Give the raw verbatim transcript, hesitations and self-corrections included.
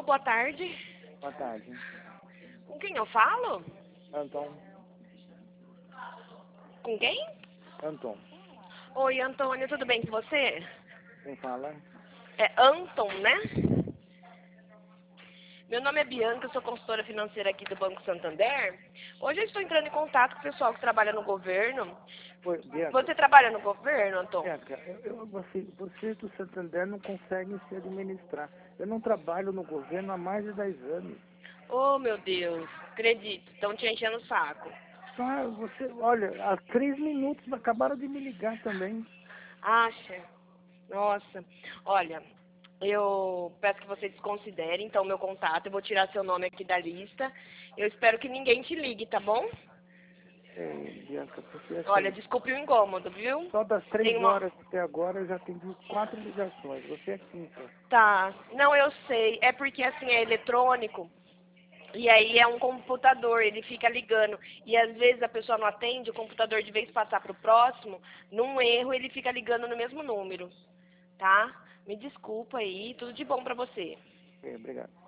Alô, boa tarde. Boa tarde. Com quem eu falo? Anton. Com quem? Anton. Oi, Antônio, tudo bem com você? Quem fala? É Anton, né? Meu nome é Bianca, eu sou consultora financeira aqui do Banco Santander. Hoje eu estou entrando em contato com o pessoal que trabalha no governo. Oi, Bianca. Você trabalha no governo, Anton? Bianca, eu, eu, você, você do Santander não consegue se administrar. Eu não trabalho no governo há mais de dez anos. Oh, meu Deus, acredito, estão te enchendo o saco. Só você, olha, há três minutos acabaram de me ligar também. Acha? Nossa, olha, eu peço que você desconsidere, então, meu contato. Eu vou tirar seu nome aqui da lista. Eu espero que ninguém te ligue, tá bom? É, Bianca, porque Olha, assim, desculpe o incômodo, viu? só das Tem três uma... horas até agora eu já atendi quatro ligações. Você é quinta. Tá, não, eu sei. É porque, assim, é eletrônico. E aí é um computador, ele fica ligando. E às vezes a pessoa não atende, o computador, de vez de passar para o próximo, num erro, ele fica ligando no mesmo número. Tá? Me desculpa aí, tudo de bom pra você. É, obrigado.